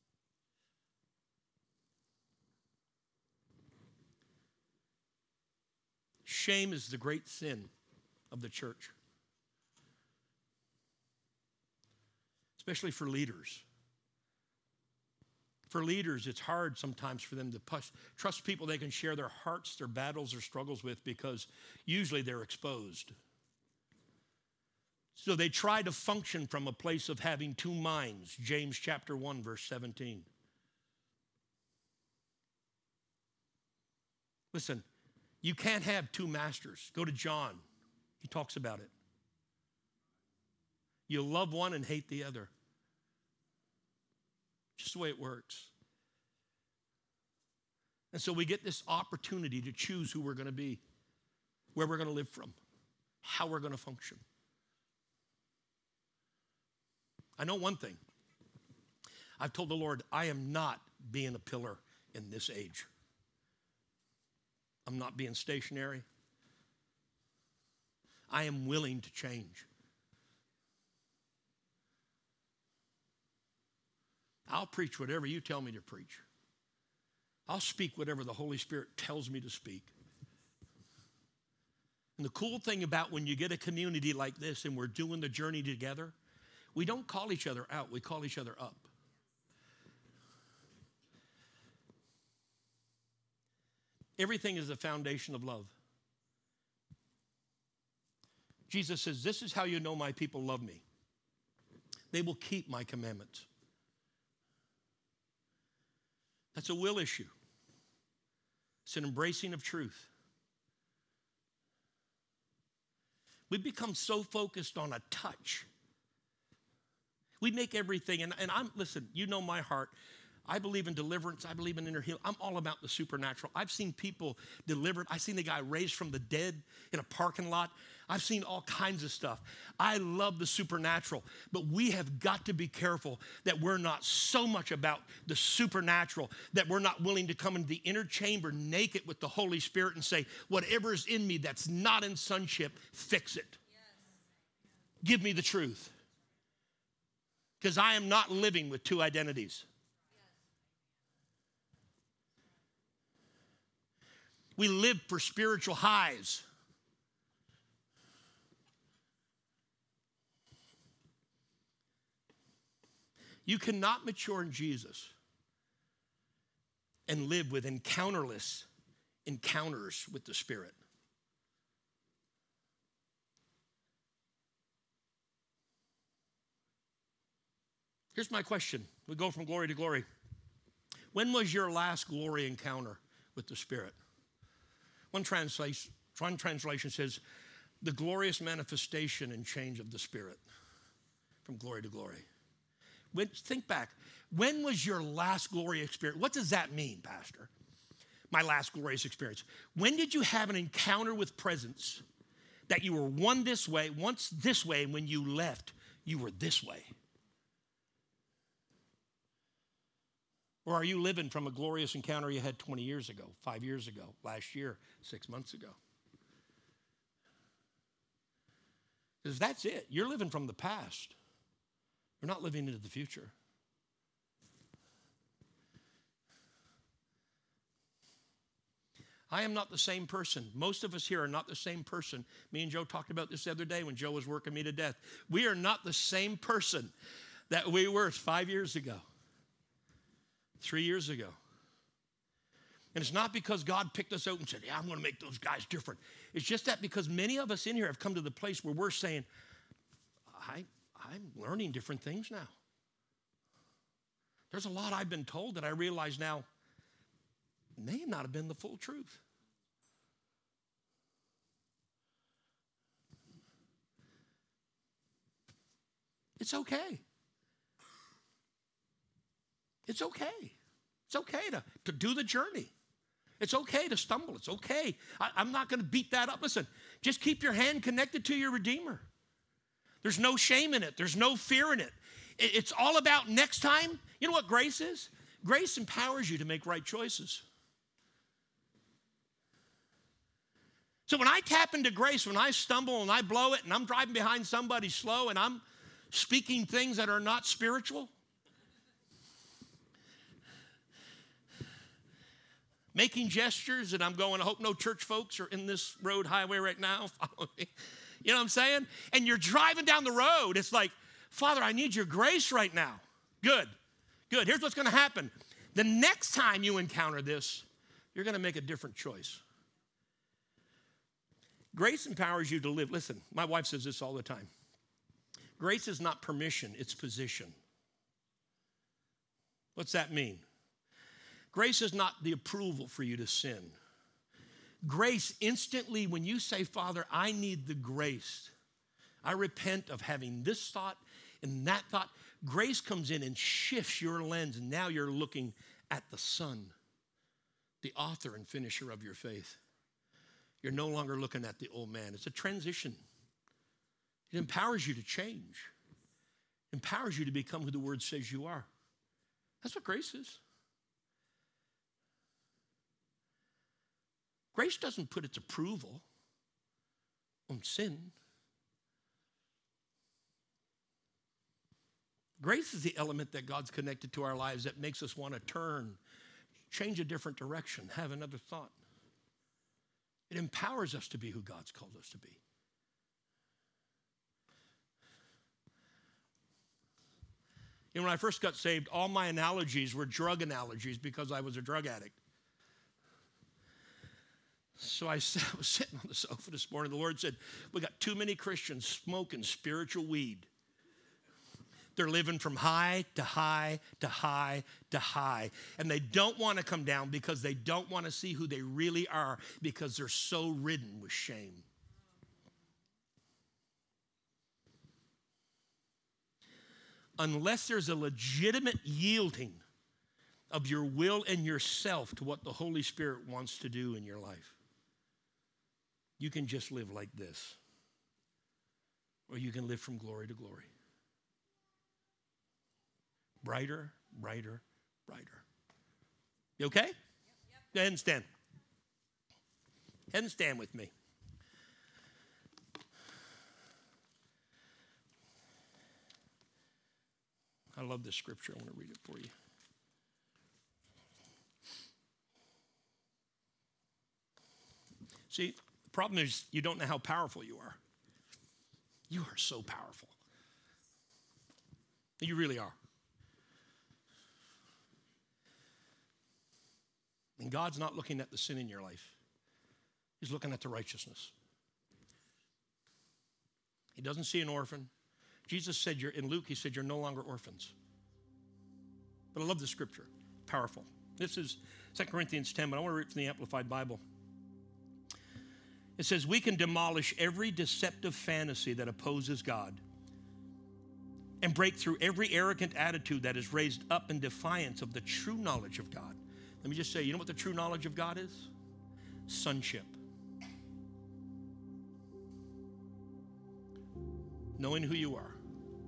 Shame is the great sin of the church, especially for leaders. For leaders, it's hard sometimes for them to trust people they can share their hearts, their battles, their struggles with, because usually they're exposed. So they try to function from a place of having two minds, James chapter 1, verse 17. Listen, you can't have two masters. Go to John. He talks about it. You love one and hate the other. Just the way it works. And so we get this opportunity to choose who we're going to be, where we're going to live from, how we're going to function. I know one thing. I've told the Lord, I am not being a pillar in this age. I'm not being stationary. I am willing to change. I'll preach whatever you tell me to preach. I'll speak whatever the Holy Spirit tells me to speak. And the cool thing about when you get a community like this and we're doing the journey together, we don't call each other out, we call each other up. Everything is the foundation of love. Jesus says, this is how you know my people love me. They will keep my commandments. That's a will issue. It's an embracing of truth. We become so focused on a touch. We make everything, and listen, you know my heart. I believe in deliverance. I believe in inner healing. I'm all about the supernatural. I've seen people delivered. I've seen the guy raised from the dead in a parking lot. I've seen all kinds of stuff. I love the supernatural, but we have got to be careful that we're not so much about the supernatural that we're not willing to come into the inner chamber naked with the Holy Spirit and say, whatever is in me that's not in sonship, fix it. Yes. Give me the truth. Because I am not living with two identities. We live for spiritual highs. You cannot mature in Jesus and live with encounterless encounters with the Spirit. Here's my question. We go from glory to glory. When was your last glory encounter with the Spirit? One translation says, the glorious manifestation and change of the Spirit from glory to glory. Think back. When was your last glorious experience? What does that mean, Pastor? My last glorious experience. When did you have an encounter with presence that you were once this way, and when you left, you were this way? Or are you living from a glorious encounter you had 20 years ago, 5 years ago, last year, 6 months ago? Because that's it. You're living from the past. You're not living into the future. I am not the same person. Most of us here are not the same person. Me and Joe talked about this the other day when Joe was working me to death. We are not the same person that we were 5 years ago, 3 years ago. And it's not because God picked us out and said, yeah, I'm going to make those guys different. It's just that because many of us in here have come to the place where we're saying, I'm learning different things now. There's a lot I've been told that I realize now may not have been the full truth. It's okay. It's okay. It's okay to do the journey. It's okay to stumble. It's okay. I'm not going to beat that up. Listen, just keep your hand connected to your Redeemer. There's no shame in it. There's no fear in it. It's all about next time. You know what grace is? Grace empowers you to make right choices. So when I tap into grace, when I stumble and I blow it and I'm driving behind somebody slow and I'm speaking things that are not spiritual, making gestures, and I'm going, I hope no church folks are in this road highway right now. Follow me. You know what I'm saying? And you're driving down the road. It's like, Father, I need your grace right now. Good. Here's what's going to happen. The next time you encounter this, you're going to make a different choice. Grace empowers you to live. Listen, my wife says this all the time. Grace is not permission, it's position. What's that mean? Grace is not the approval for you to sin. Grace instantly, when you say, Father, I need the grace. I repent of having this thought and that thought. Grace comes in and shifts your lens, and now you're looking at the Son, the author and finisher of your faith. You're no longer looking at the old man. It's a transition. It empowers you to change. It empowers you to become who the Word says you are. That's what grace is. Grace doesn't put its approval on sin. Grace is the element that God's connected to our lives that makes us want to turn, change a different direction, have another thought. It empowers us to be who God's called us to be. You know, when I first got saved, all my analogies were drug analogies because I was a drug addict. So I was sitting on the sofa this morning. The Lord said, we got too many Christians smoking spiritual weed. They're living from high to high to high to high. And they don't want to come down because they don't want to see who they really are because they're so ridden with shame. Unless there's a legitimate yielding of your will and yourself to what the Holy Spirit wants to do in your life, you can just live like this. Or you can live from glory to glory. Brighter, brighter, brighter. You okay? Yep. Go ahead and stand. Go ahead and stand with me. I love this scripture. I want to read it for you. See, the problem is you don't know how powerful you are. You are so powerful. You really are. And God's not looking at the sin in your life. He's looking at the righteousness. He doesn't see an orphan. Jesus said, in Luke, he said, you're no longer orphans. But I love the scripture. Powerful. This is 2 Corinthians 10, but I want to read from the Amplified Bible. It says, we can demolish every deceptive fantasy that opposes God and break through every arrogant attitude that is raised up in defiance of the true knowledge of God. Let me just say, you know what the true knowledge of God is? Sonship. Knowing who you are.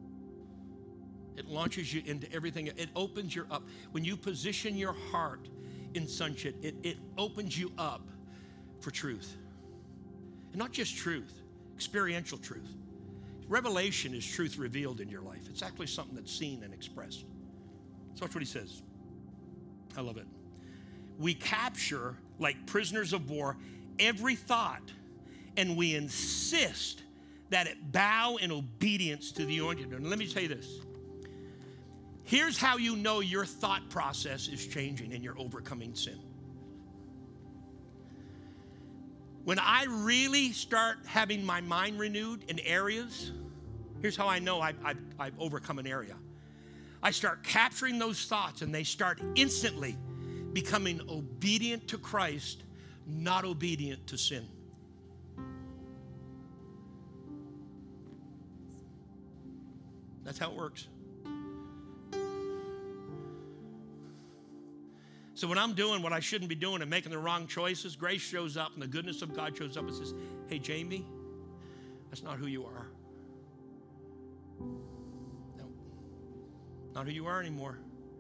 It launches you into everything. It opens you up. When you position your heart in sonship, it opens you up for truth. And not just truth, experiential truth. Revelation is truth revealed in your life. It's actually something that's seen and expressed. So that's what he says. I love it. We capture, like prisoners of war, every thought, and we insist that it bow in obedience to the anointed. And let me tell you this. Here's how you know your thought process is changing and you're overcoming sin. When I really start having my mind renewed in areas, here's how I know I've overcome an area. I start capturing those thoughts and they start instantly becoming obedient to Christ, not obedient to sin. That's how it works. So when I'm doing what I shouldn't be doing and making the wrong choices, grace shows up and the goodness of God shows up and says, hey, Jamie, that's not who you are. No, not who you are anymore.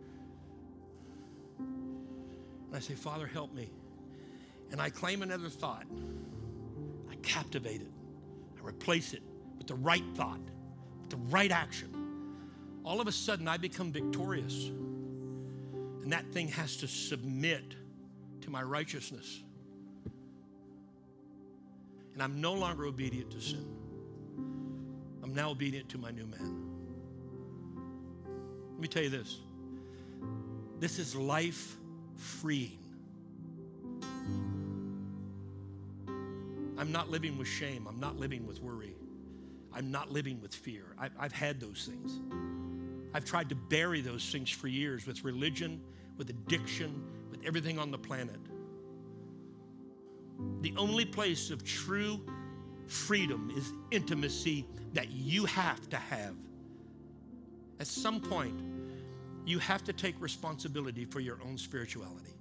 And I say, Father, help me. And I claim another thought. I captivate it. I replace it with the right thought, with the right action. All of a sudden, I become victorious. And that thing has to submit to my righteousness. And I'm no longer obedient to sin. I'm now obedient to my new man. Let me tell you this. This is life-freeing. I'm not living with shame. I'm not living with worry. I'm not living with fear. I've had those things. I've tried to bury those things for years with religion, with addiction, with everything on the planet. The only place of true freedom is intimacy that you have to have. At some point, you have to take responsibility for your own spirituality.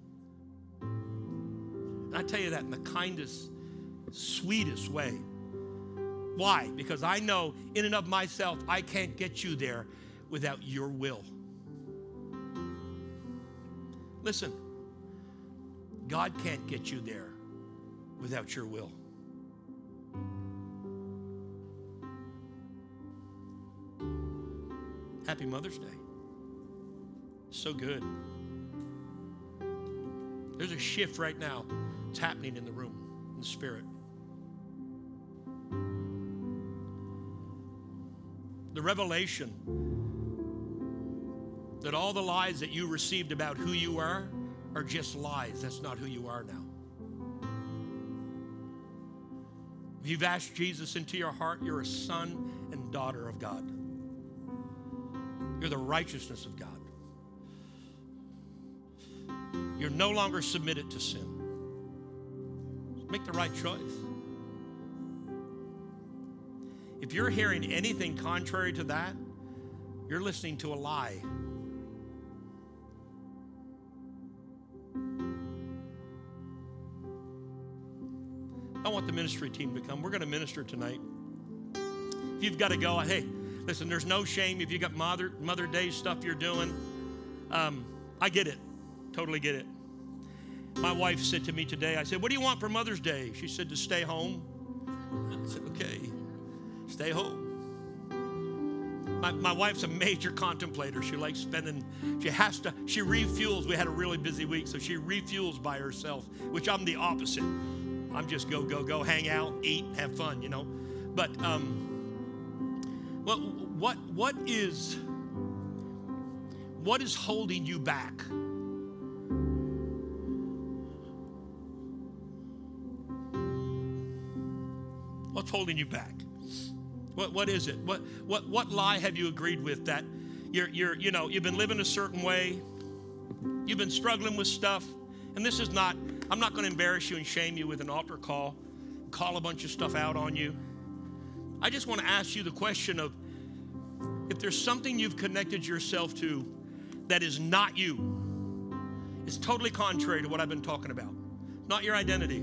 And I tell you that in the kindest, sweetest way. Why? Because I know in and of myself, I can't get you there without your will. Listen, God can't get you there without your will. Happy Mother's Day. So good. There's a shift right now. It's happening in the room, in the spirit. The revelation that all the lies that you received about who you are just lies. That's not who you are now. If you've asked Jesus into your heart, you're a son and daughter of God. You're the righteousness of God. You're no longer submitted to sin. Make the right choice. If you're hearing anything contrary to that, you're listening to a lie. I want the ministry team to come. We're going to minister tonight. If you've got to go, hey, listen, there's no shame if you got Mother Day stuff you're doing. I get it. Totally get it. My wife said to me today, I said, what do you want for Mother's Day? She said, to stay home. I said, okay, stay home. My wife's a major contemplator. She likes spending, she refuels. We had a really busy week, so she refuels by herself, which I'm the opposite. I'm just go, hang out, eat, have fun, you know. But what is holding you back? What's holding you back? What is it? What lie have you agreed with that you've been living a certain way? You've been struggling with stuff, and this is not. I'm not going to embarrass you and shame you with an altar call a bunch of stuff out on you. I just want to ask you the question of, if there's something you've connected yourself to that is not you, it's totally contrary to what I've been talking about, not your identity.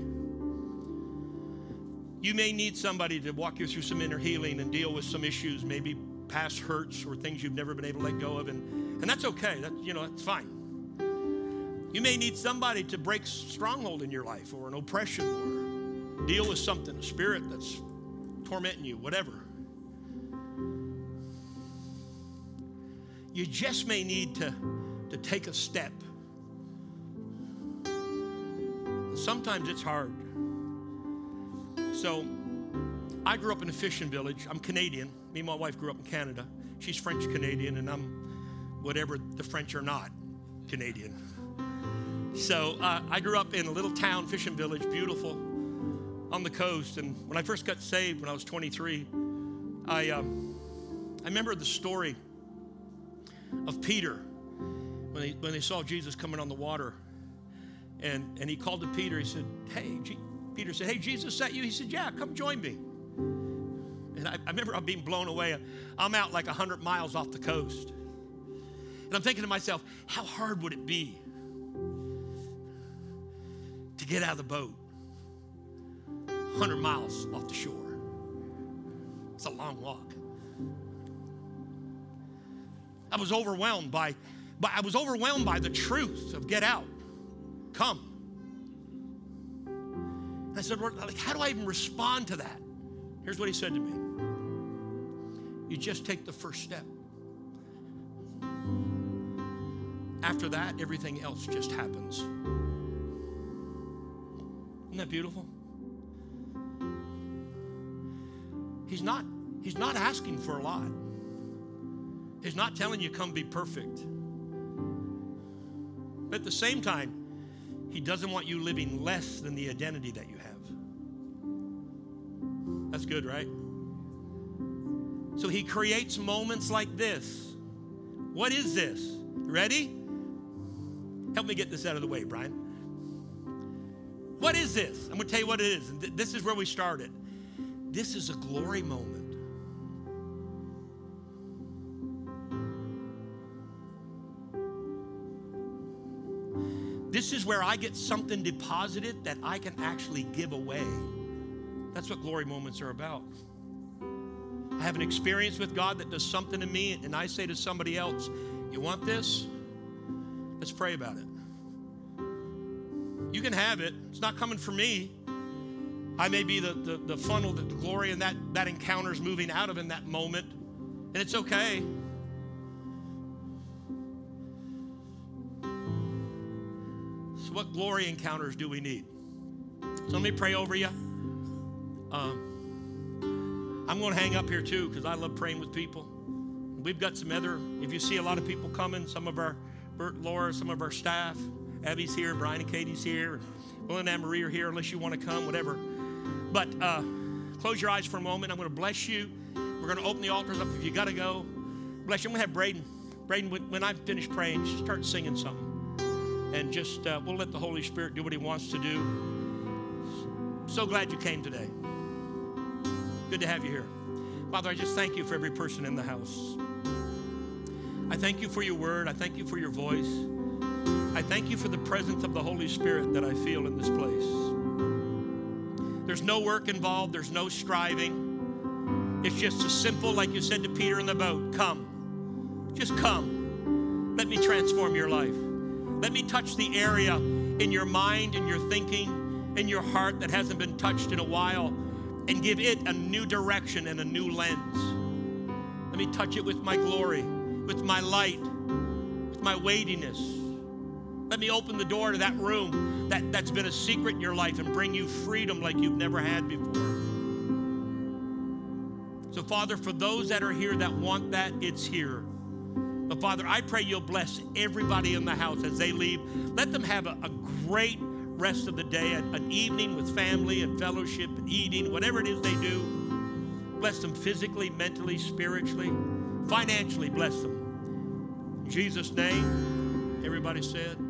You may need somebody to walk you through some inner healing and deal with some issues, maybe past hurts or things you've never been able to let go of, and that's okay. That's fine. You may need somebody to break stronghold in your life or an oppression or deal with something, a spirit that's tormenting you, whatever. You just may need to take a step. Sometimes it's hard. So I grew up in a fishing village. I'm Canadian. Me and my wife grew up in Canada. She's French-Canadian, and I'm whatever the French are not, Canadian. So I grew up in a little town, fishing village, beautiful, on the coast. And when I first got saved, when I was 23, I remember the story of Peter when they saw Jesus coming on the water. And he called to Peter. He said, Peter said, hey, Jesus sent you? He said, yeah, come join me. And I remember I'm being blown away. I'm out like 100 miles off the coast. And I'm thinking to myself, how hard would it be to get out of the boat 100 miles off the shore? It's a long walk. I was overwhelmed by the truth of get out, come. And I said, like, how do I even respond to that? Here's what he said to me. You just take the first step. After that, everything else just happens. Isn't that beautiful? He's not asking for a lot. He's not telling you come be perfect. But at the same time, he doesn't want you living less than the identity that you have. That's good, right? So he creates moments like this. What is this? Ready? Help me get this out of the way, Brian. What is this? I'm going to tell you what it is. This is where we started. This is a glory moment. This is where I get something deposited that I can actually give away. That's what glory moments are about. I have an experience with God that does something to me, and I say to somebody else, you want this? Let's pray about it. You can have it. It's not coming from me. I may be the funnel that the glory and that encounter is moving out of in that moment, and it's okay. So what glory encounters do we need? So let me pray over you. I'm going to hang up here too because I love praying with people. We've got some other, if you see a lot of people coming, some of our, Bert, Laura, some of our staff, Abby's here, Brian and Katie's here, Will and Anne-Marie are here unless you want to come, whatever. But close your eyes for a moment. I'm going to bless you. We're going to open the altars up if you got to go. Bless you. I'm going to have Braden. Braden, when I finish praying, just start singing something. And just, we'll let the Holy Spirit do what he wants to do. So glad you came today. Good to have you here. Father, I just thank you for every person in the house. I thank you for your word. I thank you for your voice. I thank you for the presence of the Holy Spirit that I feel in this place. There's no work involved. There's no striving. It's just as simple, like you said to Peter in the boat, come. Just come. Let me transform your life. Let me touch the area in your mind, in your thinking, in your heart that hasn't been touched in a while, and give it a new direction and a new lens. Let me touch it with my glory, with my light, with my weightiness. Let me open the door to that room that's been a secret in your life and bring you freedom like you've never had before. So, Father, for those that are here that want that, it's here. But, Father, I pray you'll bless everybody in the house as they leave. Let them have a great rest of the day, an evening with family and fellowship and eating, whatever it is they do. Bless them physically, mentally, spiritually, financially, bless them. In Jesus' name, everybody said.